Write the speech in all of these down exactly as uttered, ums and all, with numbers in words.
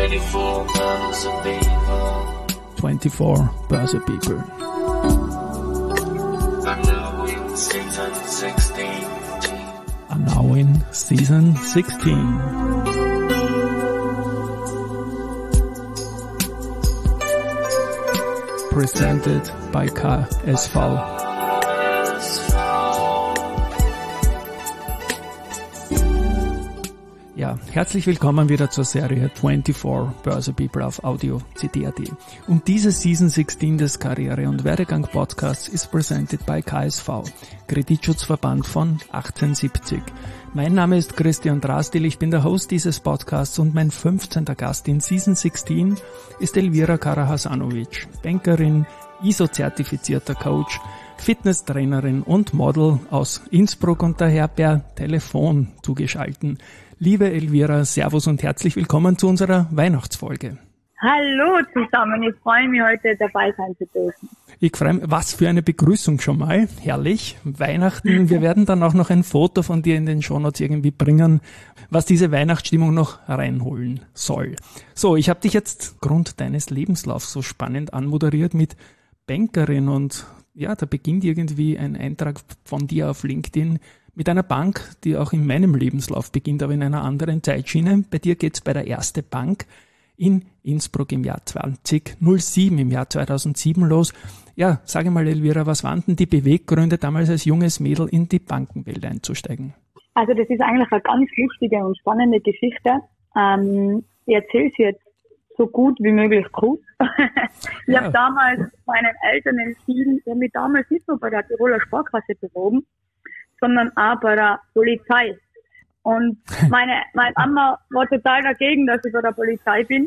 twenty-four Börse People. twenty-four Börse People. I'm now in season sixteen. Are now in season sixteen. Presented by K S V. Ja, herzlich willkommen wieder zur Serie twenty-four Börse People auf Audio C D punkt A T. Und diese Season sixteen des Karriere- und Werdegang-Podcasts ist presented by K S V, Kreditschutzverband von achtzehnhundertsiebzig. Mein Name ist Christian Drastil, ich bin der Host dieses Podcasts und mein fünfzehnter Gast in Season sixteen ist Elvira Karahasanovic, Bankerin, I S O-zertifizierter Coach, Fitnesstrainerin und Model aus Innsbruck und daher per Telefon zugeschalten. Liebe Elvira, Servus und herzlich willkommen zu unserer Weihnachtsfolge. Hallo zusammen, ich freue mich, heute dabei sein zu dürfen. Ich freue mich, was für eine Begrüßung schon mal, herrlich, Weihnachten. Wir werden dann auch noch ein Foto von dir in den Shownotes irgendwie bringen, was diese Weihnachtsstimmung noch reinholen soll. So, ich habe dich jetzt Grund deines Lebenslaufs so spannend anmoderiert mit Bankerin und ja, da beginnt irgendwie ein Eintrag von dir auf LinkedIn mit einer Bank, die auch in meinem Lebenslauf beginnt, aber in einer anderen Zeitschiene. Bei dir geht's bei der Erste Bank in Innsbruck im Jahr zwanzig null sieben, im Jahr zweitausendsieben los. Ja, sage mal, Elvira, was waren denn die Beweggründe, damals als junges Mädel in die Bankenwelt einzusteigen? Also das ist eigentlich eine ganz lustige und spannende Geschichte. Ähm, ich erzähle sie jetzt so gut wie möglich kurz. ich ja. habe damals meinen Eltern entschieden, ich habe mich damals nicht nur bei der Tiroler Sparkasse beworben, sondern auch bei der Polizei. Und meine, meine Mama war total dagegen, dass ich bei der Polizei bin.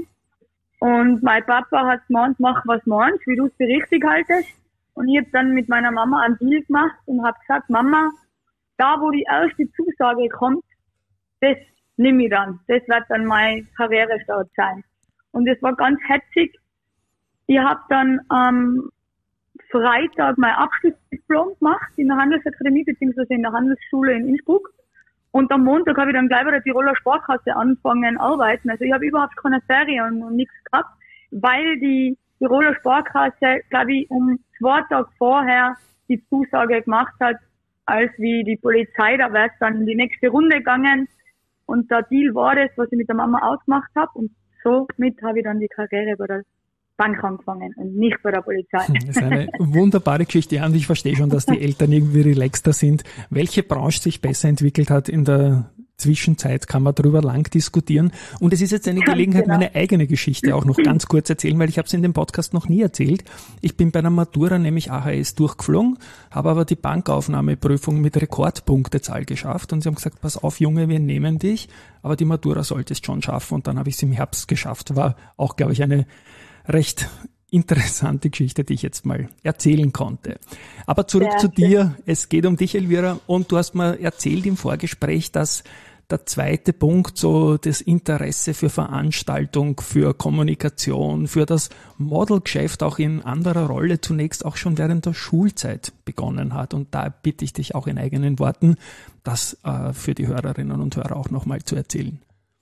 Und mein Papa hat gemeint, mach was meinst, wie du es für richtig haltest. Und ich habe dann mit meiner Mama einen Deal gemacht und habe gesagt, Mama, da wo die erste Zusage kommt, das nehme ich dann. Das wird dann mein Karrierestart sein. Und das war ganz hetzig. Ich habe dann am Freitag mein Abschlussdiplom gemacht in der Handelsakademie bzw. in der Handelsschule in Innsbruck. Und am Montag habe ich dann gleich bei der Tiroler Sparkasse angefangen arbeiten. Also ich habe überhaupt keine Ferien und nichts gehabt, weil die Tiroler Sparkasse, glaube ich, um zwei Tage vorher die Zusage gemacht hat, als wie die Polizei. Da wäre es dann in die nächste Runde gegangen. Und der Deal war das, was ich mit der Mama ausgemacht habe. Und somit habe ich dann die Karriere bei der Bank angefangen und nicht bei der Polizei. Das ist eine wunderbare Geschichte. Ja, und ich verstehe schon, dass die Eltern irgendwie relaxter sind. Welche Branche sich besser entwickelt hat in der Zwischenzeit, kann man darüber lang diskutieren. Und es ist jetzt eine Gelegenheit, genau. meine eigene Geschichte auch noch ganz kurz erzählen, weil ich habe es in dem Podcast noch nie erzählt. Ich bin bei einer Matura nämlich A H S durchgeflogen, habe aber die Bankaufnahmeprüfung mit Rekordpunktezahl geschafft und sie haben gesagt, pass auf Junge, wir nehmen dich, aber die Matura solltest schon schaffen und dann habe ich es im Herbst geschafft. War auch, glaube ich, eine recht interessante Geschichte, die ich jetzt mal erzählen konnte. Aber zurück ja, zu dir. Es geht um dich, Elvira, und du hast mir erzählt im Vorgespräch, dass der zweite Punkt, so das Interesse für Veranstaltung, für Kommunikation, für das Modelgeschäft auch in anderer Rolle zunächst auch schon während der Schulzeit begonnen hat. Und da bitte ich dich auch in eigenen Worten, das äh, für die Hörerinnen und Hörer auch nochmal zu erzählen.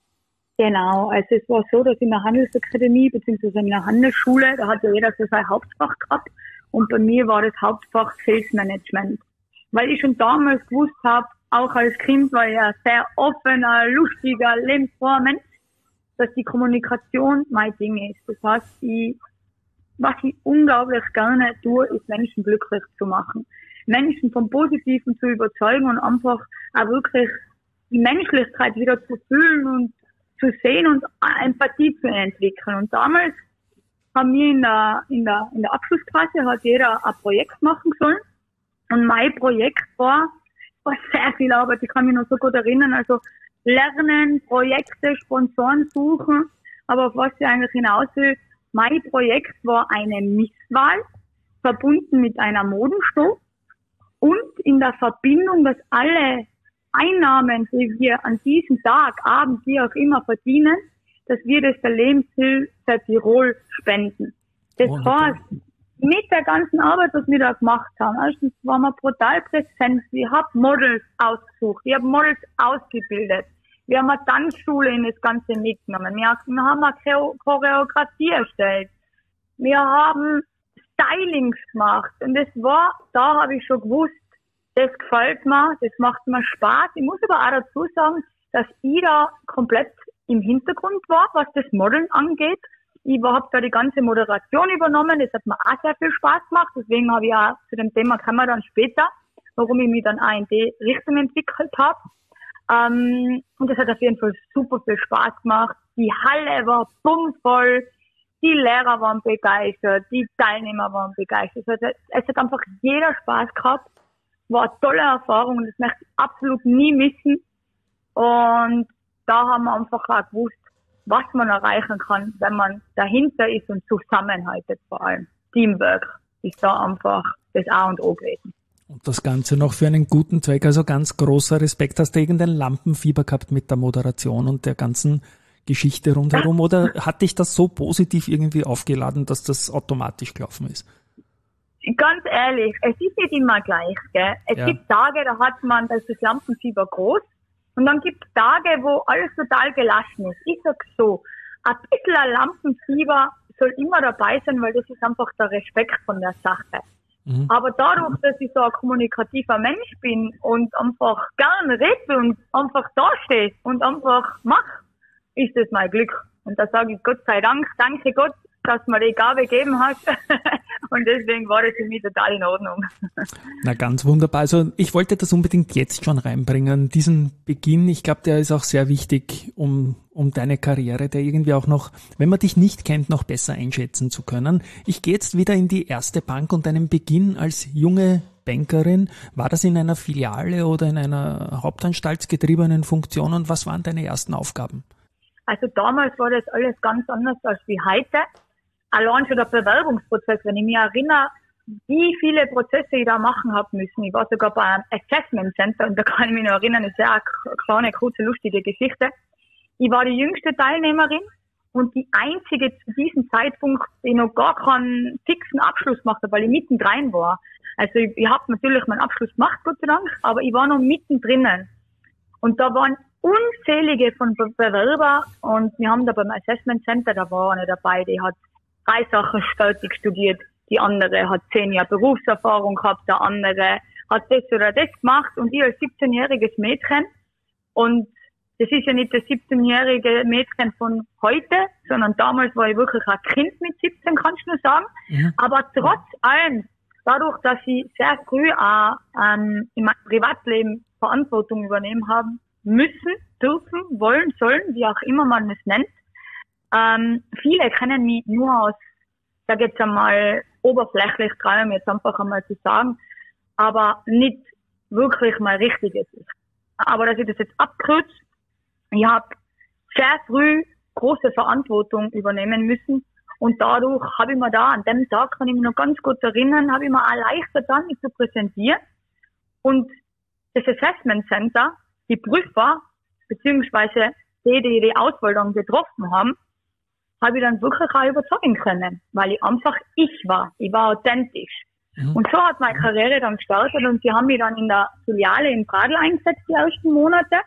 Genau, also es war so, dass in der Handelsakademie bzw. in der Handelsschule, da hat ja jeder so sein Hauptfach gehabt und bei mir war das Hauptfach Sales Management. Weil ich schon damals gewusst habe, auch als Kind war ich ein sehr offener, lustiger, lebensfroher Mensch, dass die Kommunikation mein Ding ist. Das heißt, ich, was ich unglaublich gerne tue, ist Menschen glücklich zu machen. Menschen vom Positiven zu überzeugen und einfach auch wirklich die Menschlichkeit wieder zu fühlen und zu sehen und Empathie zu entwickeln. Und damals haben wir in der, in der, in der Abschlussklasse hat jeder ein Projekt machen sollen. Und mein Projekt war, war sehr viel Arbeit. Ich kann mich noch so gut erinnern. Also lernen, Projekte, Sponsoren suchen. Aber auf was ich eigentlich hinaus will, mein Projekt war eine Misswahl, verbunden mit einer Modenshow und in der Verbindung, dass alle Einnahmen, die wir an diesem Tag, Abend, wie auch immer verdienen, dass wir das der Lebenshilfe Tirol spenden. Das oh, heißt, mit der ganzen Arbeit, was wir da gemacht haben, erstens waren wir brutal präsent. Ich habe Models ausgesucht, ich habe Models ausgebildet, Wir haben eine Tanzschule in das Ganze mitgenommen. Wir haben eine Choreografie erstellt. Wir haben Stylings gemacht. Und das war, da habe ich schon gewusst, das gefällt mir, das macht mir Spaß. Ich muss aber auch dazu sagen, dass ich da komplett im Hintergrund war, was das Modeln angeht. Ich habe da die ganze Moderation übernommen, das hat mir auch sehr viel Spaß gemacht. Deswegen habe ich auch zu dem Thema kommen wir dann später, warum ich mich dann auch in die Richtung entwickelt habe. Ähm, und das hat auf jeden Fall super viel Spaß gemacht. Die Halle war bummvoll, die Lehrer waren begeistert, die Teilnehmer waren begeistert. Es hat, es hat einfach jeder Spaß gehabt. War eine tolle Erfahrung und das möchte ich absolut nie missen. Und da haben wir einfach auch gewusst, was man erreichen kann, wenn man dahinter ist und zusammenhaltet vor allem. Teamwork ist da einfach das A und O gewesen. Und das Ganze noch für einen guten Zweck, also ganz großer Respekt. Hast du irgendein Lampenfieber gehabt mit der Moderation und der ganzen Geschichte rundherum oder hat dich das so positiv irgendwie aufgeladen, dass das automatisch gelaufen ist? Ganz ehrlich, es ist nicht immer gleich, gell? Es Ja. gibt Tage, da hat man, da ist das Lampenfieber groß und dann gibt es Tage, wo alles total gelassen ist. Ich sag so, ein bisschen ein Lampenfieber soll immer dabei sein, weil das ist einfach der Respekt von der Sache. Mhm. Aber dadurch, dass ich so ein kommunikativer Mensch bin und einfach gern rede und einfach dastehe und einfach mach, ist das mein Glück. Und da sage ich Gott sei Dank, danke Gott, dass mir die Gabe gegeben hat. Und deswegen war das für mich total in Ordnung. Na, ganz wunderbar. Also ich wollte das unbedingt jetzt schon reinbringen, diesen Beginn. Ich glaube, der ist auch sehr wichtig, um um deine Karriere, der irgendwie auch noch, wenn man dich nicht kennt, noch besser einschätzen zu können. Ich gehe jetzt wieder in die erste Bank und deinen Beginn als junge Bankerin. War das in einer Filiale oder in einer hauptanstaltsgetriebenen Funktion und was waren deine ersten Aufgaben? Also damals war das alles ganz anders als wie heute. Allein schon der Bewerbungsprozess, wenn ich mich erinnere, wie viele Prozesse ich da machen habe müssen. Ich war sogar bei einem Assessment Center und da kann ich mich noch erinnern, das ist ja eine kleine, kurze, lustige Geschichte. Ich war die jüngste Teilnehmerin und die einzige zu diesem Zeitpunkt, die noch gar keinen fixen Abschluss gemacht hat, weil ich mittendrin war. Also ich, ich habe natürlich meinen Abschluss gemacht, Gott sei Dank, aber ich war noch mittendrin. Und da waren unzählige von Be- Bewerber und wir haben da beim Assessment Center, da war eine dabei, die hat drei Sachen fertig studiert, die andere hat zehn Jahre Berufserfahrung gehabt, der andere hat das oder das gemacht und ich als siebzehnjähriges Mädchen und das ist ja nicht das siebzehnjährige Mädchen von heute, sondern damals war ich wirklich ein Kind mit siebzehn, kannst du nur sagen. Mhm. Aber trotz allem, dadurch, dass ich sehr früh auch ähm, in meinem Privatleben Verantwortung übernehmen haben müssen, dürfen, wollen, sollen, wie auch immer man es nennt. Ähm, viele kennen mich nur aus, sag jetzt einmal, oberflächlich, traue ich mir jetzt einfach einmal zu sagen, aber nicht wirklich mein richtiges ist. Aber dass ich das jetzt abkürze, ich habe sehr früh große Verantwortung übernehmen müssen und dadurch habe ich mir da, an dem Tag kann ich mich noch ganz gut erinnern, habe ich mir erleichtert, dann mich zu präsentieren und das Assessment Center, die Prüfer, beziehungsweise die, die die Auswahl dann getroffen haben, habe ich dann wirklich auch überzeugen können, weil ich einfach ich war. Ich war authentisch. Mhm. Und so hat meine Karriere dann gestartet und sie haben mich dann in der Filiale in Pradl eingesetzt, die ersten Monate.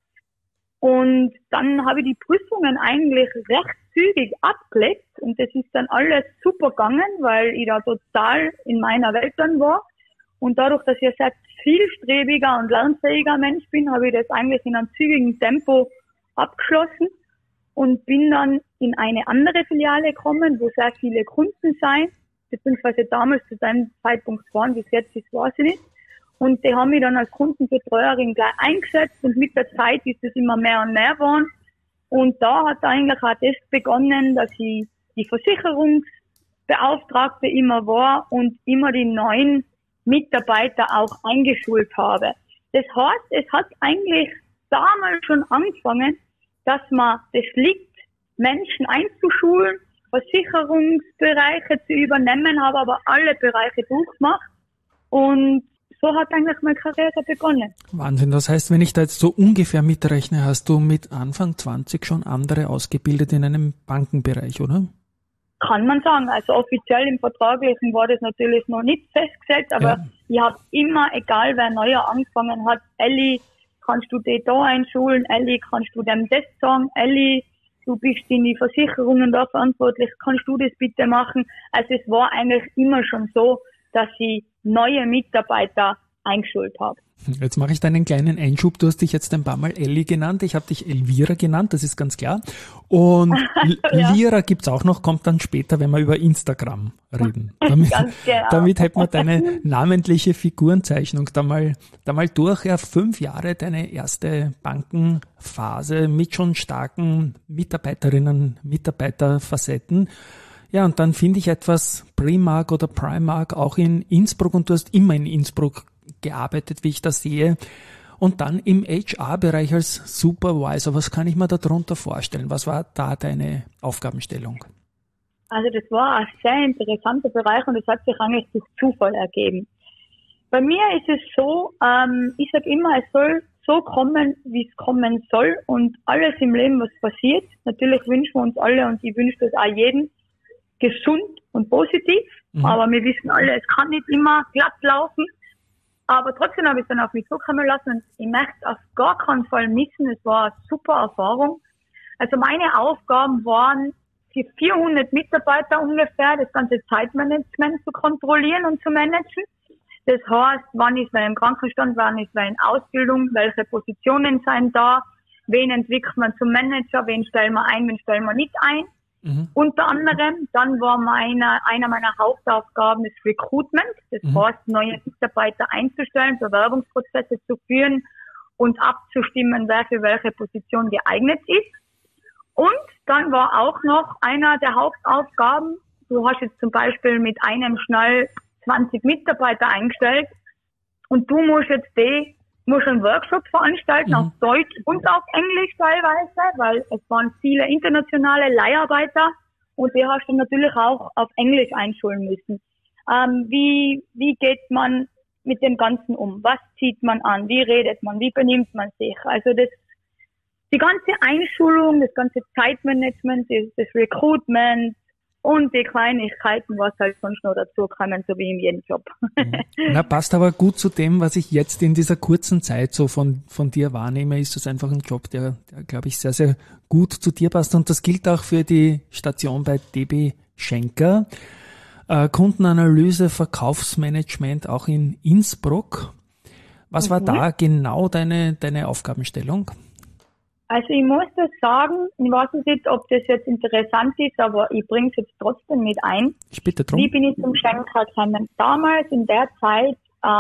Und dann habe ich die Prüfungen eigentlich recht zügig abgelegt und das ist dann alles super gegangen, weil ich da total in meiner Welt dann war. Und dadurch, dass ich ein sehr zielstrebiger und lernfähiger Mensch bin, habe ich das eigentlich in einem zügigen Tempo abgeschlossen und bin dann in eine andere Filiale gekommen, wo sehr viele Kunden sein, beziehungsweise damals zu dem Zeitpunkt waren, bis jetzt ist, weiß ich nicht. Und die haben mich dann als Kundenbetreuerin gleich eingesetzt und mit der Zeit ist es immer mehr und mehr geworden. Und da hat eigentlich auch das begonnen, dass ich die Versicherungsbeauftragte immer war und immer die neuen Mitarbeiter auch eingeschult habe. Das heißt, es hat eigentlich damals schon angefangen, dass man das liegt, Menschen einzuschulen, Versicherungsbereiche zu übernehmen, habe aber alle Bereiche durchgemacht und so hat eigentlich meine Karriere begonnen. Wahnsinn, das heißt, wenn ich da jetzt so ungefähr mitrechne, hast du mit Anfang zwanzig schon andere ausgebildet in einem Bankenbereich, oder? Kann man sagen. Also offiziell im Vertraglichen war das natürlich noch nicht festgesetzt, aber ja. Ich habe immer, egal wer neuer angefangen hat, Elli, kannst du dich da einschulen, Elli, kannst du dem das sagen, Elli, du bist in die Versicherungen da verantwortlich, kannst du das bitte machen? Also es war eigentlich immer schon so, dass ich neue Mitarbeiter eingeschult habe. Jetzt mache ich da einen kleinen Einschub. Du hast dich jetzt ein paar Mal Elli genannt. Ich habe dich Elvira genannt, das ist ganz klar. Und ja. Lira gibt's auch noch, kommt dann später, wenn wir über Instagram reden. Damit, genau. damit hätten wir deine namentliche Figurenzeichnung da mal, da mal durch. Ja, fünf Jahre deine erste Bankenphase mit schon starken Mitarbeiterinnen, Mitarbeiterfacetten. Ja, und dann finde ich etwas Primark oder Primark auch in Innsbruck, und du hast immer in Innsbruck gearbeitet, wie ich das sehe. Und dann im H R-Bereich als Supervisor. Was kann ich mir da darunter vorstellen? Was war da deine Aufgabenstellung? Also das war ein sehr interessanter Bereich, und das hat sich eigentlich durch Zufall ergeben. Bei mir ist es so, ähm, ich sage immer, es soll so kommen, wie es kommen soll, und alles im Leben, was passiert. Natürlich wünschen wir uns alle, und ich wünsche das auch jedem, gesund und positiv. Mhm. Aber wir wissen alle, es kann nicht immer glatt laufen. Aber trotzdem habe ich es dann auf mich zukommen lassen, und ich möchte es auf gar keinen Fall missen. Es war eine super Erfahrung. Also meine Aufgaben waren, für vierhundert Mitarbeiter ungefähr das ganze Zeitmanagement zu kontrollieren und zu managen. Das heißt, wann ist wer im Krankenstand, wann ist wer in Ausbildung, welche Positionen sind da, wen entwickelt man zum Manager, wen stellen wir ein, wen stellen wir nicht ein. Mhm. Unter anderem, dann war meine, einer meiner Hauptaufgaben das Recruitment, das mhm. heißt, neue Mitarbeiter einzustellen, Bewerbungsprozesse zu führen und abzustimmen, wer für welche Position geeignet ist. Und dann war auch noch einer der Hauptaufgaben, du hast jetzt zum Beispiel mit einem Schnall zwanzig Mitarbeiter eingestellt, und du musst jetzt die musst einen Workshop veranstalten, mhm. auf Deutsch und auf Englisch teilweise, weil es waren viele internationale Leiharbeiter, und die hast du natürlich auch auf Englisch einschulen müssen. Ähm, wie, wie geht man mit dem Ganzen um? Was zieht man an? Wie redet man? Wie benimmt man sich? Also das, die ganze Einschulung, das ganze Zeitmanagement, das, das Recruitment und die Kleinigkeiten, was halt sonst noch dazu kommen, so wie in jedem Job. Na, passt aber gut zu dem, was ich jetzt in dieser kurzen Zeit so von, von dir wahrnehme, ist das einfach ein Job, der, der glaube ich, sehr, sehr gut zu dir passt. Und das gilt auch für die Station bei D B Schenker. Äh, Kundenanalyse, Verkaufsmanagement auch in Innsbruck. Was mhm. war da genau deine, deine Aufgabenstellung? Also ich muss das sagen, ich weiß nicht, ob das jetzt interessant ist, aber ich bringe es jetzt trotzdem mit ein. Ich bitte drum. Wie bin ich zum Schenker gekommen? Damals in der Zeit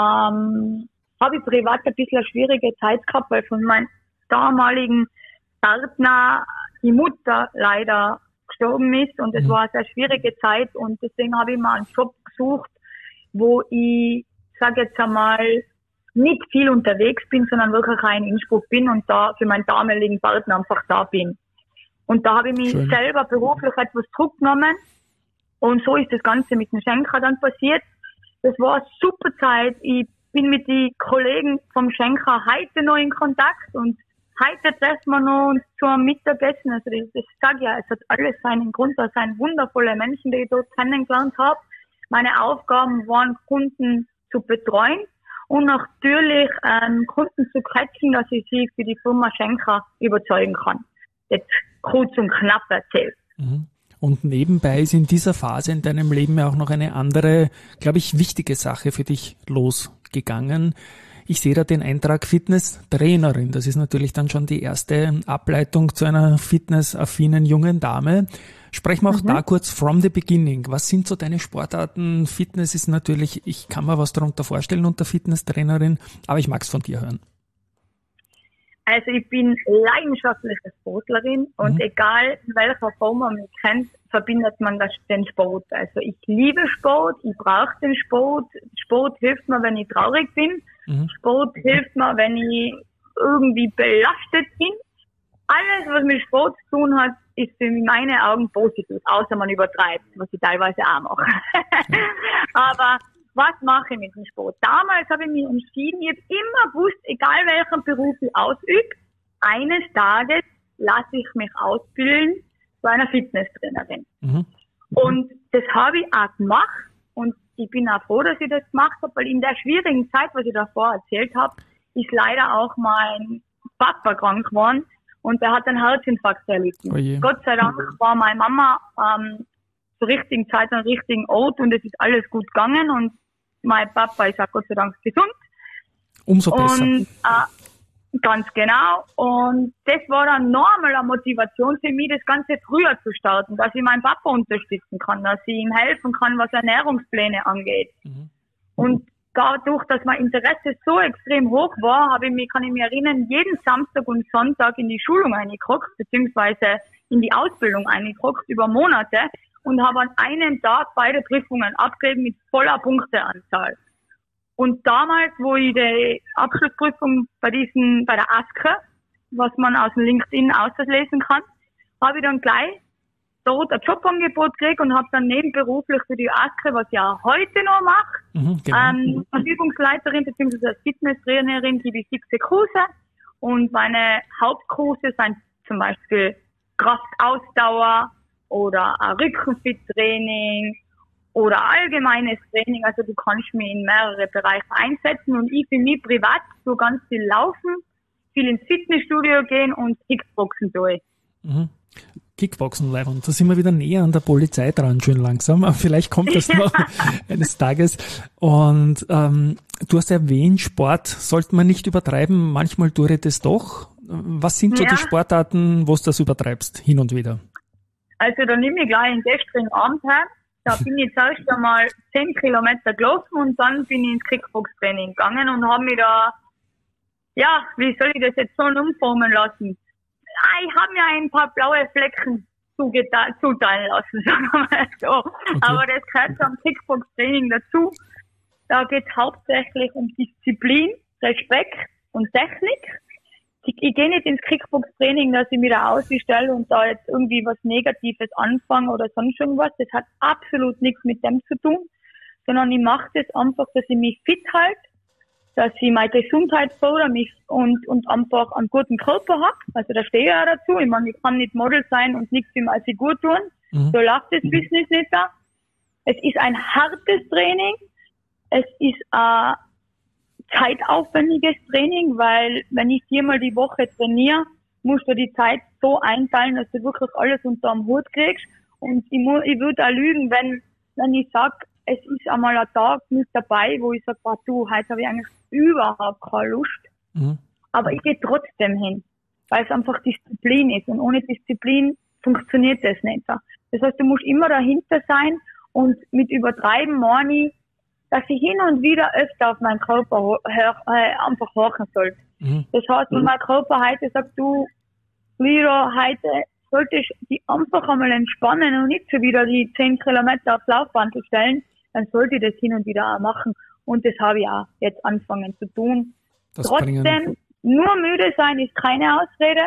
ähm, habe ich privat ein bisschen eine schwierige Zeit gehabt, weil von meinem damaligen Partner die Mutter leider gestorben ist, und es mhm. war eine sehr schwierige Zeit, und deswegen habe ich mal einen Job gesucht, wo ich, sage jetzt einmal, nicht viel unterwegs bin, sondern wirklich auch in Innsbruck bin und da für meinen damaligen Partner einfach da bin. Und da habe ich mich Schön. selber beruflich etwas zurückgenommen, und so ist das Ganze mit dem Schenker dann passiert. Das war eine super Zeit. Ich bin mit den Kollegen vom Schenker heute noch in Kontakt, und heute treffen wir noch uns zu einem Mittagessen. Also das, das sage ich ja, es hat alles seinen Grund, da sind wundervolle Menschen, die ich dort kennengelernt habe. Meine Aufgaben waren, Kunden zu betreuen und natürlich ähm, Kunden zu catchen, dass ich sie für die Firma Schenker überzeugen kann. Jetzt kurz und knapp erzählt. Mhm. Und nebenbei ist in dieser Phase in deinem Leben ja auch noch eine andere, glaube ich, wichtige Sache für dich losgegangen. Ich sehe da den Eintrag Fitnesstrainerin. Das ist natürlich dann schon die erste Ableitung zu einer fitnessaffinen jungen Dame. Sprechen wir auch mhm. da kurz from the beginning. Was sind so deine Sportarten? Fitness ist natürlich, ich kann mir was darunter vorstellen unter Fitnesstrainerin, aber ich mag es von dir hören. Also ich bin leidenschaftliche Sportlerin, und mhm. egal in welcher Form man mich kennt, verbindet man das, den Sport. Also ich liebe Sport, ich brauche den Sport. Sport hilft mir, wenn ich traurig bin. Mhm. Sport hilft mir, wenn ich irgendwie belastet bin. Alles, was mit Sport zu tun hat, ist in meinen Augen positiv, außer man übertreibt, was ich teilweise auch mache. Mhm. Aber was mache ich mit dem Sport? Damals habe ich mich entschieden, ich habe immer gewusst, egal welchen Beruf ich ausübe, eines Tages lasse ich mich ausbilden zu einer Fitnesstrainerin. Mhm. Und das habe ich auch gemacht, und ich bin auch froh, dass ich das gemacht habe, weil in der schwierigen Zeit, was ich davor erzählt habe, ist leider auch mein Papa krank geworden und der hat einen Herzinfarkt erlitten. Oh Gott sei Dank war meine Mama ähm, zur richtigen Zeit am richtigen Ort und es ist alles gut gegangen und mein Papa ist auch Gott sei Dank gesund. Umso besser. Und, äh, ganz genau. Und das war dann nochmal eine Motivation für mich, das Ganze früher zu starten, dass ich meinen Papa unterstützen kann, dass ich ihm helfen kann, was Ernährungspläne angeht. Mhm. Und dadurch, dass mein Interesse so extrem hoch war, habe ich mich, kann ich mich erinnern, jeden Samstag und Sonntag in die Schulung eingeguckt, beziehungsweise in die Ausbildung eingeguckt über Monate und habe an einem Tag beide Prüfungen abgegeben mit voller Punkteanzahl. Und damals, wo ich die Abschlussprüfung bei diesen, bei der ASCA, was man aus dem LinkedIn auslesen kann, habe ich dann gleich dort ein Jobangebot gekriegt und habe dann nebenberuflich für die ASCA, was ich auch heute noch mache, mhm, genau. ähm, als Übungsleiterin bzw. als Fitnesstrainerin gebe ich fixe Kurse und meine Hauptkurse sind zum Beispiel Kraftausdauer oder ein Rückenfit-Training oder allgemeines Training. Also du kannst mich in mehrere Bereiche einsetzen und ich für mich privat so ganz viel laufen, viel ins Fitnessstudio gehen und Kickboxen durch. Mhm. Kickboxen live und da sind wir wieder näher an der Polizei dran, schön langsam, aber vielleicht kommt das noch eines Tages. Und ähm, du hast erwähnt, Sport sollte man nicht übertreiben, manchmal tue ich das doch. Was sind so ja. die Sportarten, wo du das übertreibst, hin und wieder? Also da nehme ich gleich einen gestrigen Abend her. Da bin ich zuerst einmal zehn Kilometer gelaufen und dann bin ich ins Kickbox-Training gegangen und habe mich da, ja, wie soll ich das jetzt so umformen lassen? Ich habe mir ein paar blaue Flecken zugeta- zuteilen lassen, sagen wir mal so. Okay. Aber das gehört zum Kickbox-Training dazu. Da geht es hauptsächlich um Disziplin, Respekt und Technik. Ich, ich gehe nicht ins Kickbox-Training, dass ich mich da ausstelle und da jetzt irgendwie was Negatives anfange oder sonst irgendwas. Das hat absolut nichts mit dem zu tun, sondern ich mache das einfach, dass ich mich fit halte, dass ich meine Gesundheit fördere mich und, und einfach einen guten Körper habe. Also da stehe ich ja dazu. Ich meine, ich kann nicht Model sein und nichts für meine Figur tun. Mhm. So läuft das Business nicht da. Es ist ein hartes Training. Es ist ein zeitaufwendiges Training, weil wenn ich viermal die Woche trainiere, musst du die Zeit so einteilen, dass du wirklich alles unter dem Hut kriegst. Und ich, mu- ich würde auch lügen, wenn, wenn ich sage, es ist einmal ein Tag mit dabei, wo ich sage, oh, du, heute habe ich eigentlich überhaupt keine Lust. Mhm. Aber ich gehe trotzdem hin, weil es einfach Disziplin ist. Und ohne Disziplin funktioniert das nicht. Das heißt, du musst immer dahinter sein und mit übertreiben meine ich, dass ich hin und wieder öfter auf meinen Körper hör, äh, einfach horchen soll. Mhm. Das heißt, wenn mein Körper heute sagt, du, Lira, heute solltest du dich einfach einmal entspannen und nicht schon wieder die zehn Kilometer aufs Laufband stellen, dann sollte ich das hin und wieder auch machen. Und das habe ich auch jetzt angefangen zu tun. Das Trotzdem, bringen. Nur müde sein ist keine Ausrede.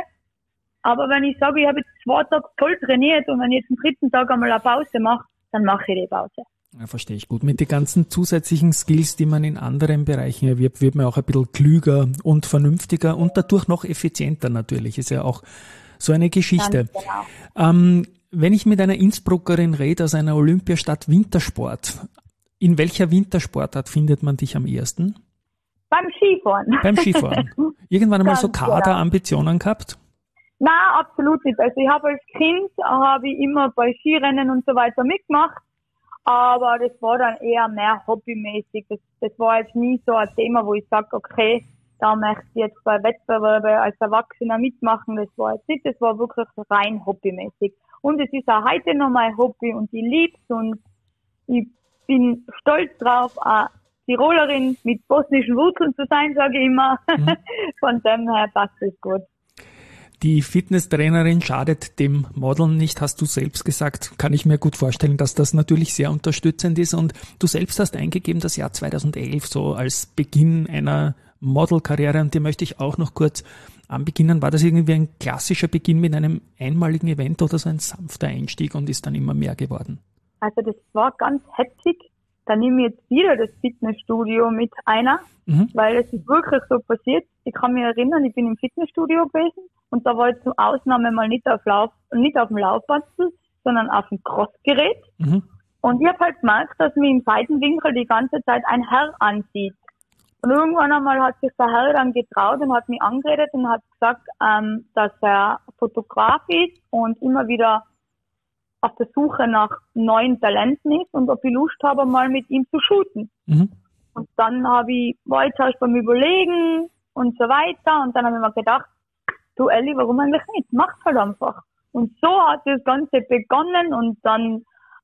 Aber wenn ich sage, ich habe jetzt zwei Tage voll trainiert und wenn ich jetzt am dritten Tag einmal eine Pause mache, dann mache ich die Pause. Ja, verstehe ich gut. Mit den ganzen zusätzlichen Skills, die man in anderen Bereichen erwirbt, wird man auch ein bisschen klüger und vernünftiger und dadurch noch effizienter natürlich. Ist ja auch so eine Geschichte. Ganz genau. Ähm, wenn ich mit einer Innsbruckerin rede aus einer Olympiastadt Wintersport, in welcher Wintersportart findet man dich am ehesten? Beim Skifahren. Beim Skifahren. Irgendwann einmal so Kaderambitionen gehabt? Nein, absolut nicht. Also ich habe als Kind, habe ich immer bei Skirennen und so weiter mitgemacht. Aber das war dann eher mehr hobbymäßig. Das, das war jetzt nie so ein Thema, wo ich sage, okay, da möchte ich jetzt bei Wettbewerben als Erwachsener mitmachen. Das war jetzt nicht, das war wirklich rein hobbymäßig. Und es ist auch heute noch mein Hobby und ich liebe es und ich bin stolz drauf, eine Tirolerin mit bosnischen Wurzeln zu sein, sage ich immer. Mhm. Von dem her passt es gut. Die Fitnesstrainerin schadet dem Modeln nicht, hast du selbst gesagt. Kann ich mir gut vorstellen, dass das natürlich sehr unterstützend ist. Und du selbst hast eingegeben, das Jahr zweitausendelf so als Beginn einer Modelkarriere. Und die möchte ich auch noch kurz anbeginnen. War das irgendwie ein klassischer Beginn mit einem einmaligen Event oder so ein sanfter Einstieg und ist dann immer mehr geworden? Also das war ganz hetzig. Da nehme ich jetzt wieder das Fitnessstudio mit einer, mhm. weil es ist wirklich so passiert. Ich kann mich erinnern, ich bin im Fitnessstudio gewesen und da war ich zur Ausnahme mal nicht auf, Lauf, nicht auf dem Laufband, sondern auf dem Crossgerät. Mhm. Und ich habe halt gemerkt, dass mir im Seitenwinkel die ganze Zeit ein Herr ansieht. Und irgendwann einmal hat sich der Herr dann getraut und hat mich angeredet und hat gesagt, ähm, dass er Fotograf ist und immer wieder auf der Suche nach neuen Talenten ist und ob ich Lust habe, mal mit ihm zu shooten. Mhm. Und dann habe ich, war ich zuerst beim Überlegen und so weiter und dann habe ich mir gedacht, du Elli, warum eigentlich nicht? Mach's halt einfach. Und so hat das Ganze begonnen und dann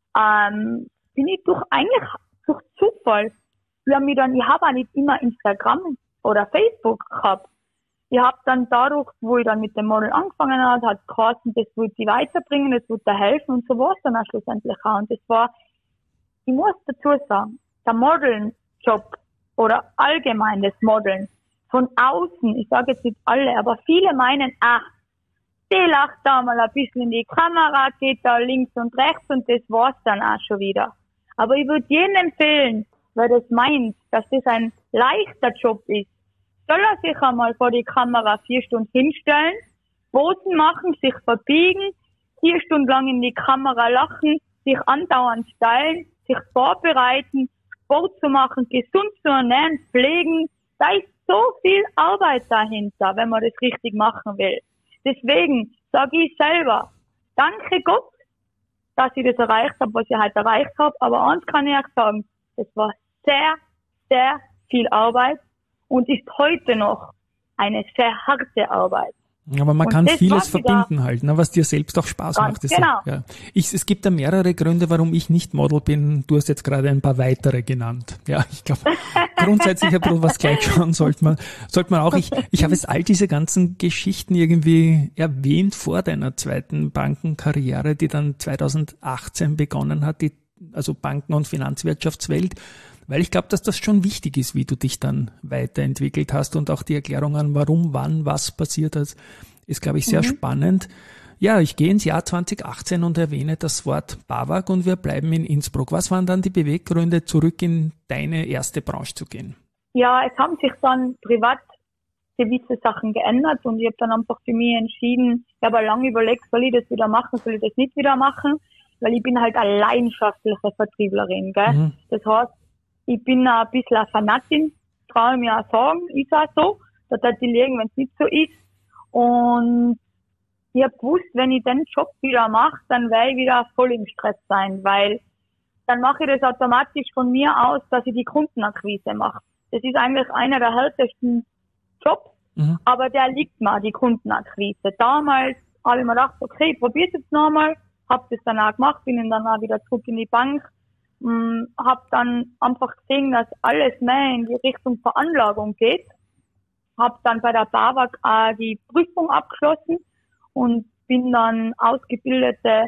ähm, bin ich durch eigentlich durch Zufall. Wir haben mich dann, ich habe auch nicht immer Instagram oder Facebook gehabt. Ich habe dann dadurch, wo ich dann mit dem Model angefangen habe, hat geheißen, das wird die weiterbringen, das wird dir helfen und so war es dann auch schlussendlich auch. Und das war, ich muss dazu sagen, der Modeln-Job oder allgemein das Modeln von außen, ich sage jetzt nicht alle, aber viele meinen, ach, die lacht da mal ein bisschen in die Kamera, geht da links und rechts und das war's dann auch schon wieder. Aber ich würde jedem empfehlen, wer das meint, dass das ein leichter Job ist, soll er sich einmal vor die Kamera vier Stunden hinstellen, Posen machen, sich verbiegen, vier Stunden lang in die Kamera lachen, sich andauernd stylen, sich vorbereiten, Sport zu machen, gesund zu ernähren, pflegen. Da ist so viel Arbeit dahinter, wenn man das richtig machen will. Deswegen sage ich selber, danke Gott, dass ich das erreicht habe, was ich heute erreicht habe. Aber eins kann ich auch sagen, es war sehr, sehr viel Arbeit und ist heute noch eine sehr harte Arbeit. Aber man und kann vieles verbinden halt, ne, was dir selbst auch Spaß macht. Das genau. Ja. Ich, es gibt da mehrere Gründe, warum ich nicht Model bin. Du hast jetzt gerade ein paar weitere genannt. Ja, ich glaube, grundsätzlich ein bisschen was gleich schauen sollte man, sollte man auch. Ich, ich habe jetzt all diese ganzen Geschichten irgendwie erwähnt vor deiner zweiten Bankenkarriere, die dann zweitausendachtzehn begonnen hat, die, also Banken- und Finanzwirtschaftswelt. Weil ich glaube, dass das schon wichtig ist, wie du dich dann weiterentwickelt hast und auch die Erklärungen, warum, wann, was passiert ist, ist, glaube ich, sehr mhm. spannend. Ja, ich gehe ins Jahr zweitausendachtzehn und erwähne das Wort BAWAG und wir bleiben in Innsbruck. Was waren dann die Beweggründe, zurück in deine erste Branche zu gehen? Ja, es haben sich dann privat gewisse Sachen geändert und ich habe dann einfach für mich entschieden, ich habe lange überlegt, soll ich das wieder machen, soll ich das nicht wieder machen, weil ich bin halt eine leidenschaftliche Vertrieblerin, gell? Mhm. Das heißt, ich bin ein bisschen eine Fanatin, traue ich mir auch sagen, ist auch so. Da wird die liegen, wenn es nicht so ist. Und ich habe gewusst, wenn ich den Job wieder mache, dann werde ich wieder voll im Stress sein, weil dann mache ich das automatisch von mir aus, dass ich die Kundenakquise mache. Das ist eigentlich einer der härtesten Jobs, mhm. aber der liegt mir, die Kundenakquise. Damals habe ich mir gedacht, okay, ich probiere es jetzt nochmal, habe das dann auch gemacht, bin dann auch wieder zurück in die Bank. Ähm, habe dann einfach gesehen, dass alles mehr in die Richtung Veranlagung geht. Habe dann bei der BAWAG auch die Prüfung abgeschlossen und bin dann ausgebildete,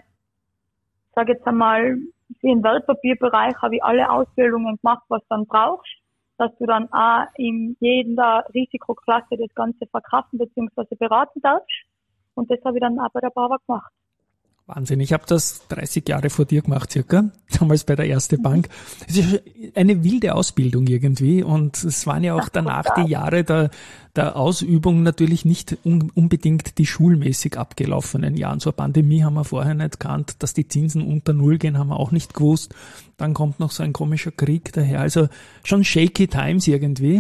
sage jetzt einmal, für den Wertpapierbereich habe ich alle Ausbildungen gemacht, was du dann brauchst, dass du dann auch in jeder Risikoklasse das Ganze verkraften bzw. beraten darfst. Und das habe ich dann auch bei der BAWAG gemacht. Wahnsinn, ich habe das dreißig Jahre vor dir gemacht circa, damals bei der Erste Bank. Es ist eine wilde Ausbildung irgendwie und es waren ja auch danach die Jahre der, der Ausübung natürlich nicht un, unbedingt die schulmäßig abgelaufenen Jahre. So eine Pandemie haben wir vorher nicht gekannt, dass die Zinsen unter Null gehen, haben wir auch nicht gewusst. Dann kommt noch so ein komischer Krieg daher, also schon shaky times irgendwie.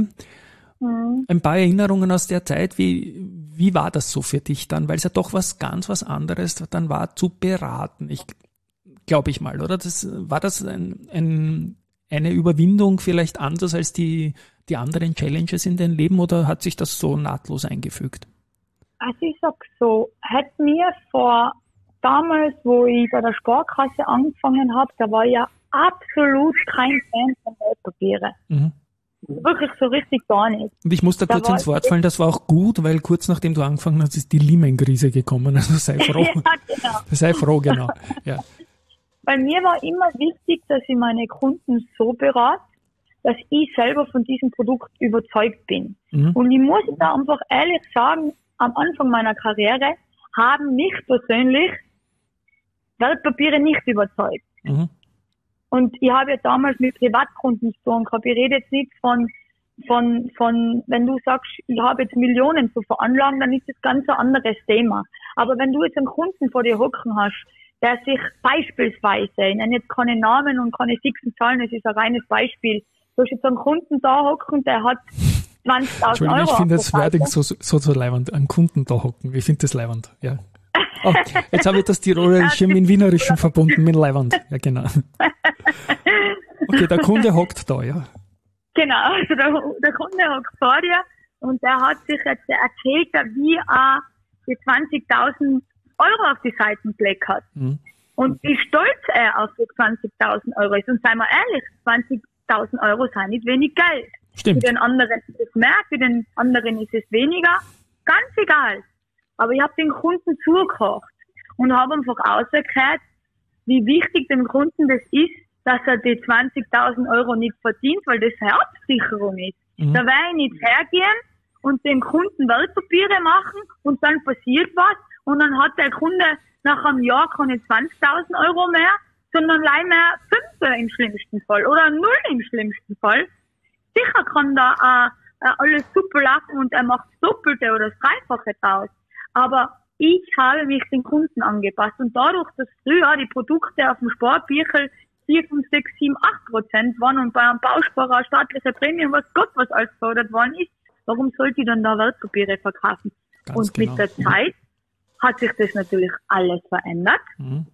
Mhm. Ein paar Erinnerungen aus der Zeit, wie, wie war das so für dich dann? Weil es ja doch was ganz was anderes dann war zu beraten. Ich glaube ich mal, oder? Das, war das ein, ein, eine Überwindung vielleicht anders als die, die anderen Challenges in deinem Leben oder hat sich das so nahtlos eingefügt? Also ich sag so, hätte mir vor damals, wo ich bei der Sparkasse angefangen habe, da war ja absolut kein Fan von Wertpapieren. Mhm. Wirklich so richtig gar nicht. Und ich muss da, da kurz ins Wort fallen, das war auch gut, weil kurz nachdem du angefangen hast, ist die Lehman-Krise gekommen. Also sei froh. Ja, genau. Sei froh, genau. Ja. Bei mir war immer wichtig, dass ich meine Kunden so berate, dass ich selber von diesem Produkt überzeugt bin. Mhm. Und ich muss da einfach ehrlich sagen, am Anfang meiner Karriere haben mich persönlich Wertpapiere nicht überzeugt. Mhm. Und ich habe ja damals mit Privatkunden zu tun gehabt. Ich rede jetzt nicht von, von, von, wenn du sagst, ich habe jetzt Millionen zu veranlagen, dann ist das ganz ein anderes Thema. Aber wenn du jetzt einen Kunden vor dir hocken hast, der sich beispielsweise, ich nenne jetzt keine Namen und keine fixen Zahlen, es ist ein reines Beispiel, Du hast jetzt einen Kunden da hocken, der hat zwanzigtausend Euro. Ich finde das Wording so, so, so leibend, einen Kunden da hocken. Ich finde das leibend, ja. Oh, jetzt habe ich das Tirolerische mit dem Wienerischen verbunden, mit Leiband. Ja, genau. Okay, der Kunde hockt da, ja. Genau, also der, der Kunde hockt vor dir und der hat sich jetzt erzählt, wie er die zwanzigtausend Euro auf die Seiten gelegt hat. Mhm. Und wie stolz er auf die zwanzigtausend Euro ist. Und seien wir ehrlich, zwanzigtausend Euro sind nicht wenig Geld. Stimmt. Für den anderen ist es mehr, für den anderen ist es weniger. Ganz egal. Aber ich habe den Kunden zugekocht und habe einfach rausgehört, wie wichtig dem Kunden das ist, dass er die zwanzigtausend Euro nicht verdient, weil das eine Absicherung ist. Mhm. Da werde ich nicht hergehen und dem Kunden Wertpapiere machen und dann passiert was und dann hat der Kunde nach einem Jahr keine zwanzigtausend Euro mehr, sondern leider mehr fünf im schlimmsten Fall oder null im schlimmsten Fall. Sicher kann da äh, alles super laufen und er macht das Doppelte oder das Dreifache draus. Aber ich habe mich den Kunden angepasst und dadurch, dass früher die Produkte auf dem Sportbüchel vier, fünf, sechs, sieben, acht Prozent waren und bei einem Bausparer staatlicher Prämien, was Gott was alles gefordert worden ist, warum sollte ich dann da Wertpapiere verkaufen? Ganz und genau. Mit der Zeit hat sich das natürlich alles verändert. Mhm.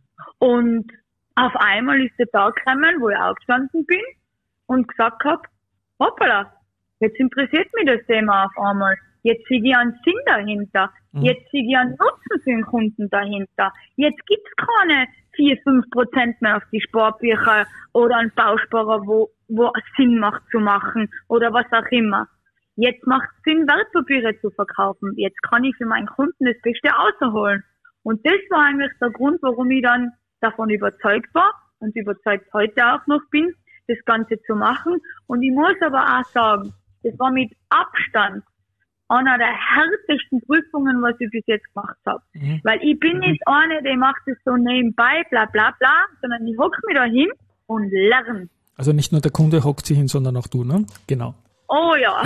Und auf einmal ist der Tag gekommen, wo ich aufgestanden bin und gesagt habe, hoppala, jetzt interessiert mich das Thema auf einmal. Jetzt sehe ich einen Sinn dahinter. Mhm. Jetzt sehe ich einen Nutzen für den Kunden dahinter. Jetzt gibt's keine vier, fünf Prozent mehr auf die Sportbücher oder einen Bausparer, wo, wo es Sinn macht zu machen oder was auch immer. Jetzt macht es Sinn, Wertpapiere zu verkaufen. Jetzt kann ich für meinen Kunden das Beste rausholen. Und das war eigentlich der Grund, warum ich dann davon überzeugt war und überzeugt heute auch noch bin, das Ganze zu machen. Und ich muss aber auch sagen, das war mit Abstand einer der härtesten Prüfungen, was ich bis jetzt gemacht habe. Mhm. Weil ich bin nicht eine, die macht das so nebenbei, bla bla bla, sondern ich hocke mich da hin und lerne. Also nicht nur der Kunde hockt sich hin, sondern auch du, ne? Genau. Oh ja.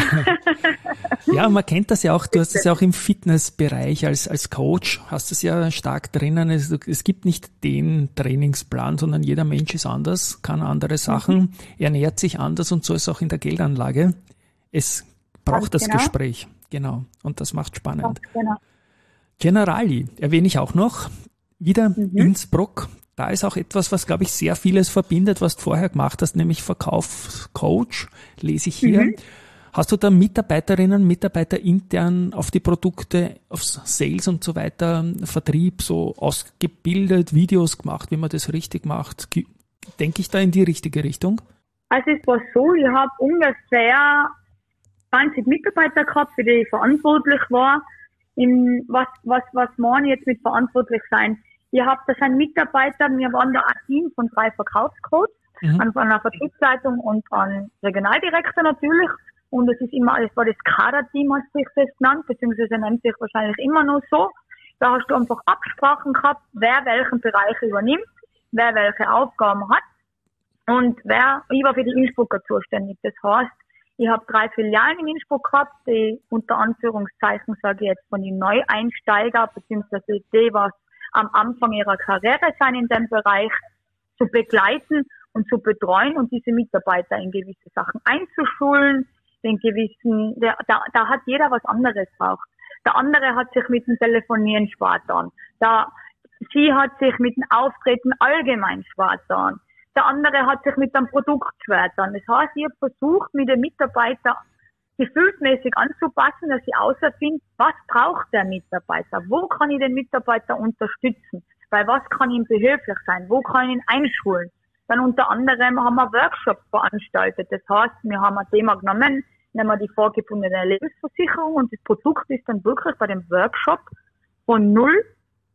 Ja, man kennt das ja auch, du hast das ja auch im Fitnessbereich als, als Coach, hast das ja stark drinnen. Es, es gibt nicht den Trainingsplan, sondern jeder Mensch ist anders, kann andere Sachen, mhm. ernährt sich anders und so ist auch in der Geldanlage. Es braucht das genau. Gespräch, genau. Und das macht spannend. Genau. Generali erwähne ich auch noch. Wieder mhm. Innsbruck. Da ist auch etwas, was, glaube ich, sehr vieles verbindet, was du vorher gemacht hast, nämlich Verkaufscoach, lese ich hier. Mhm. Hast du da Mitarbeiterinnen, Mitarbeiter intern auf die Produkte, aufs Sales und so weiter, Vertrieb so ausgebildet, Videos gemacht, wie man das richtig macht? Denke ich da in die richtige Richtung? Also es war so, ich habe ungefähr zwanzig Mitarbeiter gehabt, für die ich verantwortlich war. In was, was, was meine ich jetzt mit verantwortlich sein? Ihr habt das ein Mitarbeiter, wir waren da ein Team von drei Verkaufscoaches, mhm. an einer Vertriebsleitung und an Regionaldirektor natürlich. Und es ist immer, es war das Kaderteam, hast du sich das genannt, beziehungsweise nennt sich wahrscheinlich immer noch so. Da hast du einfach Absprachen gehabt, wer welchen Bereich übernimmt, wer welche Aufgaben hat und wer, ich war für die Innsbrucker zuständig. Das heißt, ich habe drei Filialen in Innsbruck gehabt, die unter Anführungszeichen, sage ich jetzt, von den Neueinsteiger, beziehungsweise die, was am Anfang ihrer Karriere sein in dem Bereich, zu begleiten und zu betreuen und diese Mitarbeiter in gewisse Sachen einzuschulen, in gewissen, der, da, da hat jeder was anderes braucht. Der andere hat sich mit dem Telefonieren schwer getan. Da, sie hat sich mit dem Auftreten allgemein schwer getan. Der andere hat sich mit dem Produkt schwer getan. Das heißt, ich habe versucht, mit den Mitarbeitern gefühlsmäßig anzupassen, dass ich herausfinde, was braucht der Mitarbeiter? Wo kann ich den Mitarbeiter unterstützen? Bei was kann ihm behilflich sein? Wo kann ich ihn einschulen? Dann unter anderem haben wir Workshops veranstaltet. Das heißt, wir haben ein Thema genommen, nehmen wir die vorgebundene Lebensversicherung und das Produkt ist dann wirklich bei dem Workshop von null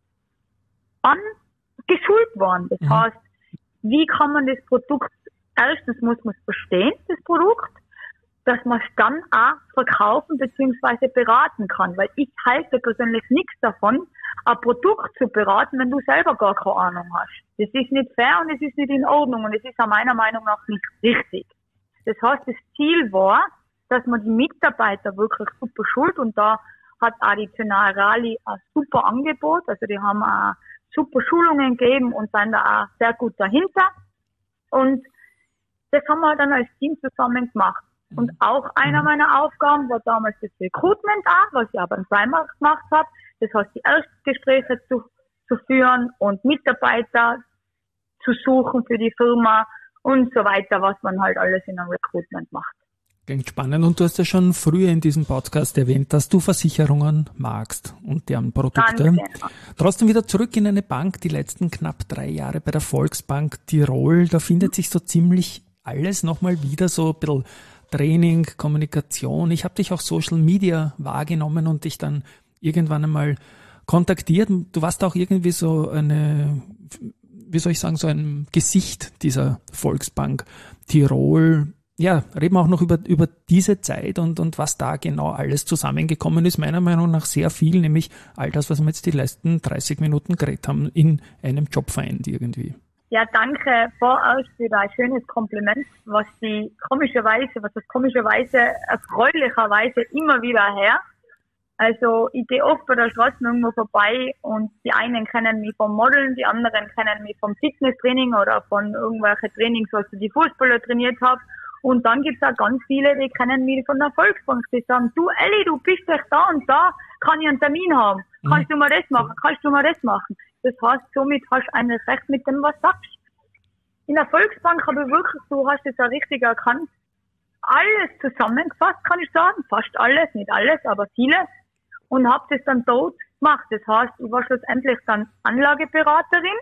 an geschult worden. Das mhm. heißt, wie kann man das Produkt, erstens muss man es verstehen, das Produkt, dass man es dann auch verkaufen bzw. beraten kann. Weil ich halte persönlich nichts davon, ein Produkt zu beraten, wenn du selber gar keine Ahnung hast. Das ist nicht fair und es ist nicht in Ordnung und es ist auch meiner Meinung nach nicht richtig. Das heißt, das Ziel war, dass man die Mitarbeiter wirklich super schult und da hat auch die Generali ein super Angebot. Also die haben auch super Schulungen gegeben und sind da auch sehr gut dahinter. Und das haben wir dann als Team zusammen gemacht. Und auch einer meiner Aufgaben war damals das Recruitment auch, was ich aber in Primark gemacht habe. Das heißt, die Erstgespräche zu, zu führen und Mitarbeiter zu suchen für die Firma und so weiter, was man halt alles in einem Recruitment macht. Klingt spannend. Und du hast ja schon früher in diesem Podcast erwähnt, dass du Versicherungen magst und deren Produkte. Genau. Trotzdem wieder zurück in eine Bank, die letzten knapp drei Jahre bei der Volksbank Tirol. Da findet sich so ziemlich alles nochmal wieder, so ein bisschen Training, Kommunikation. Ich habe dich auch Social Media wahrgenommen und dich dann irgendwann einmal kontaktiert. Du warst auch irgendwie so eine, wie soll ich sagen, so ein Gesicht dieser Volksbank Tirol. Ja, reden wir auch noch über, über diese Zeit und, und was da genau alles zusammengekommen ist. Meiner Meinung nach sehr viel, nämlich all das, was wir jetzt die letzten dreißig Minuten geredet haben, in einem Job vereint irgendwie. Ja, danke vorerst für ein schönes Kompliment, was die komischerweise, was das komischerweise, erfreulicherweise immer wieder her. Also ich gehe oft bei der Straße irgendwo vorbei und die einen kennen mich vom Modeln, die anderen kennen mich vom Fitnesstraining oder von irgendwelchen Trainings, was ich die Fußballer trainiert habe. Und dann gibt's auch ganz viele, die kennen mich von der Volksbank, die sagen, du Elli, du bist doch da und da, kann ich einen Termin haben? Kannst du mal das machen? Kannst du mal das machen? Das heißt, somit hast du ein Recht mit dem, was du sagst. In der Volksbank habe ich wirklich, du hast es ja richtig erkannt, alles zusammengefasst, kann ich sagen. Fast alles, nicht alles, aber vieles. Und habe das dann dort gemacht. Das heißt, ich war schlussendlich dann Anlageberaterin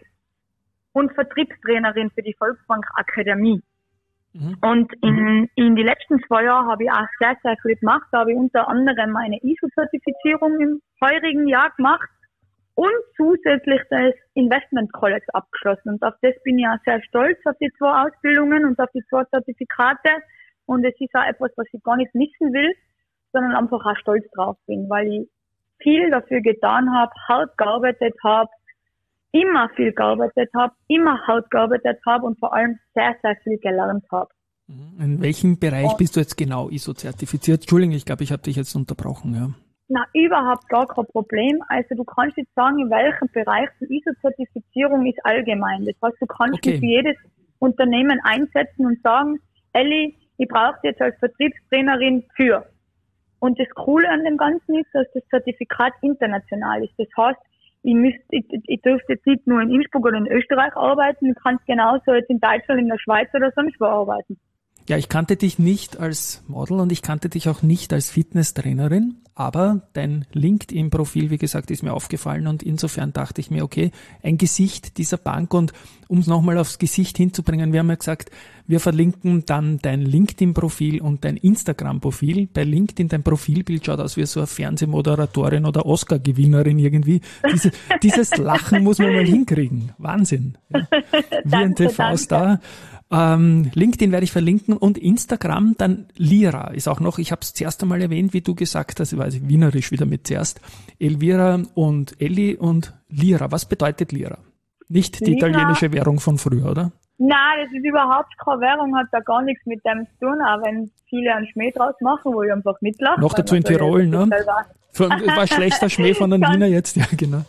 und Vertriebstrainerin für die Volksbank Akademie. Mhm. Und in, in die letzten zwei Jahren habe ich auch sehr, sehr viel gemacht. Da habe ich unter anderem meine I S O-Zertifizierung im heurigen Jahr gemacht und zusätzlich das Investment College abgeschlossen. Und auf das bin ich auch sehr stolz, auf die zwei Ausbildungen und auf die zwei Zertifikate. Und es ist auch etwas, was ich gar nicht missen will, sondern einfach auch stolz drauf bin, weil ich viel dafür getan habe, hart gearbeitet habe, immer viel gearbeitet habe, immer hart gearbeitet habe und vor allem sehr, sehr viel gelernt habe. In welchem Bereich und, bist du jetzt genau I S O-zertifiziert? Entschuldigung, ich glaube, ich habe dich jetzt unterbrochen. Ja. Na, überhaupt gar kein Problem. Also du kannst jetzt sagen, in welchem Bereich die I S O-Zertifizierung ist allgemein. Das heißt, du kannst okay. dich für jedes Unternehmen einsetzen und sagen, Elli, ich brauche jetzt als Vertriebstrainerin für. Und das Coole an dem Ganzen ist, dass das Zertifikat international ist. Das heißt, ich, müsst, ich, ich dürfte jetzt nicht nur in Innsbruck oder in Österreich arbeiten, ich kann es genauso jetzt in Deutschland, in der Schweiz oder sonst wo arbeiten. Ja, ich kannte dich nicht als Model und ich kannte dich auch nicht als Fitnesstrainerin, aber dein LinkedIn-Profil, wie gesagt, ist mir aufgefallen und insofern dachte ich mir, okay, ein Gesicht dieser Bank und um es nochmal aufs Gesicht hinzubringen, wir haben ja gesagt, wir verlinken dann dein LinkedIn-Profil und dein Instagram-Profil. Bei LinkedIn, dein Profilbild schaut aus wie so eine Fernsehmoderatorin oder Oscar-Gewinnerin irgendwie. Diese, dieses Lachen muss man mal hinkriegen. Wahnsinn. Ja. Wie ein T V-Star. Ähm, LinkedIn werde ich verlinken und Instagram, dann Lira ist auch noch, ich habe es zuerst einmal erwähnt, wie du gesagt hast, ich weiß wienerisch wieder mit zuerst, Elvira und Elli und Lira. Was bedeutet Lira? Nicht die Lira, italienische Währung von früher, oder? Nein, das ist überhaupt keine Währung, hat da gar nichts mit dem zu tun, auch wenn viele einen Schmäh draus machen, wo ich einfach mitlache. Noch dazu in Tirol, ne? Von, war schlechter Schmäh von den Wiener jetzt, ja genau.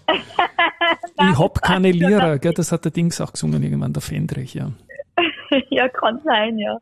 Ich hab keine Lira, gell, das hat der Dings auch gesungen irgendwann, der Fendrich, ja. Ja, kann sein, ja.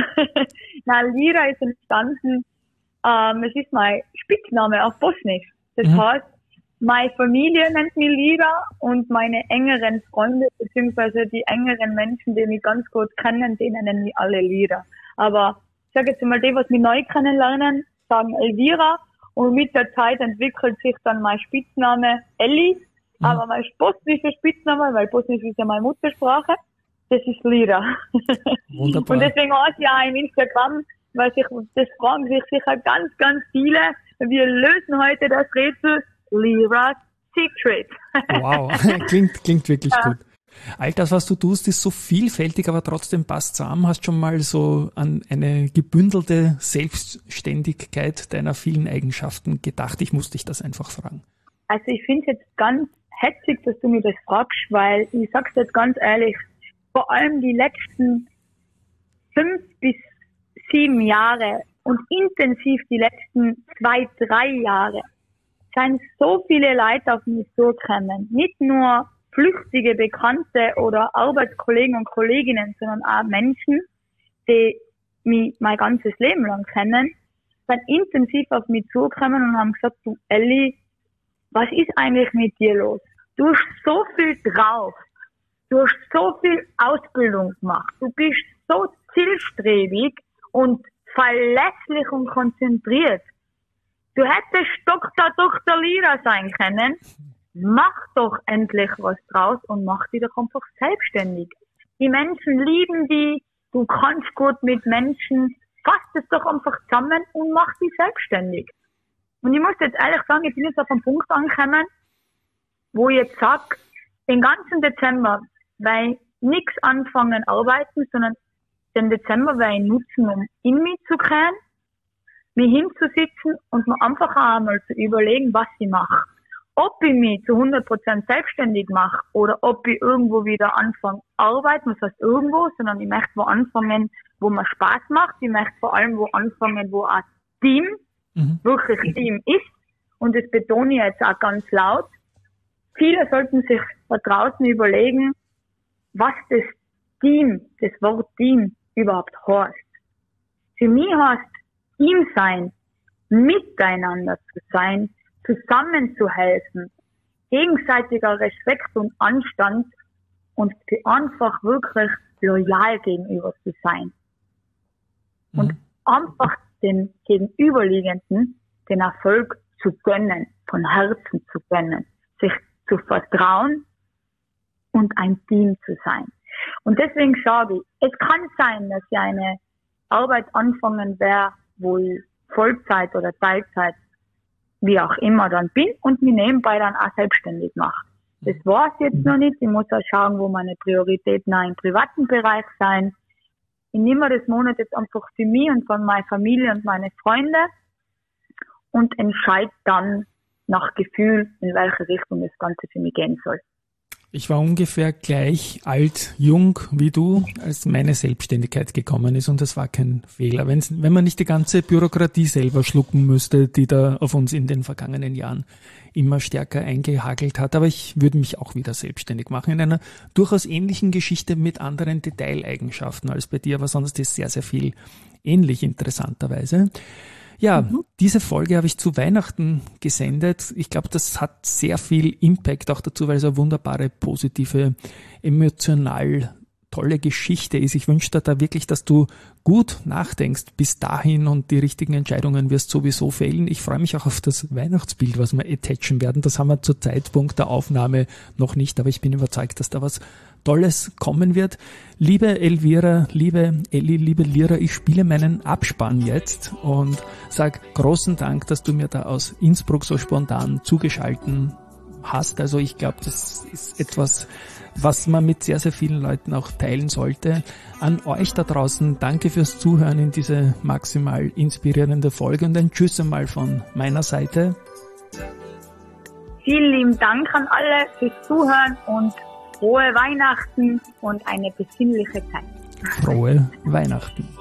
Na, Lira ist entstanden, ähm, es ist mein Spitzname auf Bosnisch. Das mhm. heißt, meine Familie nennt mich Lira und meine engeren Freunde, beziehungsweise die engeren Menschen, die mich ganz gut kennen, die nennen mich alle Lira. Aber ich sage jetzt mal, die, was mich neu kennenlernen, sagen Elvira und mit der Zeit entwickelt sich dann mein Spitzname Elli, mhm. aber mein bosnischer Spitzname, weil Bosnisch ist ja meine Muttersprache, das ist Lira. Wunderbar. Und deswegen auch ja im Instagram, weil sich, das fragen sich sicher ganz, ganz viele. Wir lösen heute das Rätsel Lira's Secret. Wow, klingt, klingt wirklich ja. gut. All das, was du tust, ist so vielfältig, aber trotzdem passt zusammen. Hast schon mal so an eine gebündelte Selbstständigkeit deiner vielen Eigenschaften gedacht? Ich muss dich das einfach fragen. Also ich finde es jetzt ganz hetzig, dass du mir das fragst, weil ich sag's jetzt ganz ehrlich, vor allem die letzten fünf bis sieben Jahre und intensiv die letzten zwei, drei Jahre sind so viele Leute auf mich zugekommen. Nicht nur flüchtige Bekannte oder Arbeitskollegen und Kolleginnen, sondern auch Menschen, die mich mein ganzes Leben lang kennen, sind intensiv auf mich zugekommen und haben gesagt, du Elli, was ist eigentlich mit dir los? Du hast so viel drauf. Du hast so viel Ausbildung gemacht. Du bist so zielstrebig und verlässlich und konzentriert. Du hättest Doktor, Doktor Lira sein können. Mach doch endlich was draus und mach dich doch einfach selbstständig. Die Menschen lieben die, du kannst gut mit Menschen, fass es doch einfach zusammen und mach dich selbstständig. Und ich muss jetzt ehrlich sagen, ich bin jetzt auf einen Punkt angekommen, wo ich jetzt sage, den ganzen Dezember werde ich nichts anfangen arbeiten, sondern den Dezember werde ich nutzen, um in mich zu gehen, mich hinzusitzen und mir einfach einmal zu überlegen, was ich mache. Ob ich mich zu hundert Prozent selbstständig mache oder ob ich irgendwo wieder anfange arbeiten, was heißt irgendwo, sondern ich möchte wo anfangen, wo mir Spaß macht. Ich möchte vor allem wo anfangen, wo ein Team mhm. wirklich Team ist. Und das betone ich jetzt auch ganz laut. Viele sollten sich da draußen überlegen, was das Team, das Wort Team überhaupt heißt. Für mich heißt Team sein, miteinander zu sein, zusammenzuhelfen, gegenseitiger Respekt und Anstand und einfach wirklich loyal gegenüber zu sein. Mhm. Und einfach den Gegenüberliegenden den Erfolg zu gönnen, von Herzen zu gönnen, sich zu vertrauen und ein Team zu sein. Und deswegen sage ich, es kann sein, dass ich eine Arbeit anfangen werde, wo ich Vollzeit oder Teilzeit, wie auch immer dann bin und mich nebenbei dann auch selbstständig mache. Das war es jetzt noch nicht. Ich muss auch schauen, wo meine Prioritäten auch im privaten Bereich sein. Ich nehme das Monat jetzt einfach für mich und von meiner Familie und meine Freunde und entscheide dann nach Gefühl, in welche Richtung das Ganze für mich gehen soll. Ich war ungefähr gleich alt, jung wie du, als meine Selbstständigkeit gekommen ist und das war kein Fehler. Wenn's, wenn man nicht die ganze Bürokratie selber schlucken müsste, die da auf uns in den vergangenen Jahren immer stärker eingehagelt hat. Aber ich würde mich auch wieder selbstständig machen in einer durchaus ähnlichen Geschichte mit anderen Detaileigenschaften als bei dir, aber sonst ist sehr, sehr viel ähnlich interessanterweise. Ja, mhm. diese Folge habe ich zu Weihnachten gesendet. Ich glaube, das hat sehr viel Impact auch dazu, weil es eine wunderbare, positive, emotional tolle Geschichte ist. Ich wünsche dir da wirklich, dass du gut nachdenkst bis dahin und die richtigen Entscheidungen wirst sowieso fällen. Ich freue mich auch auf das Weihnachtsbild, was wir attachen werden. Das haben wir zu Zeitpunkt der Aufnahme noch nicht, aber ich bin überzeugt, dass da was Tolles kommen wird. Liebe Elvira, liebe Elli, liebe Lira, ich spiele meinen Abspann jetzt und sag großen Dank, dass du mir da aus Innsbruck so spontan zugeschalten hast. Also ich glaube, das ist etwas, was man mit sehr, sehr vielen Leuten auch teilen sollte. An euch da draußen, danke fürs Zuhören in diese maximal inspirierende Folge und ein Tschüss einmal von meiner Seite. Vielen lieben Dank an alle fürs Zuhören und frohe Weihnachten und eine besinnliche Zeit. Frohe Weihnachten.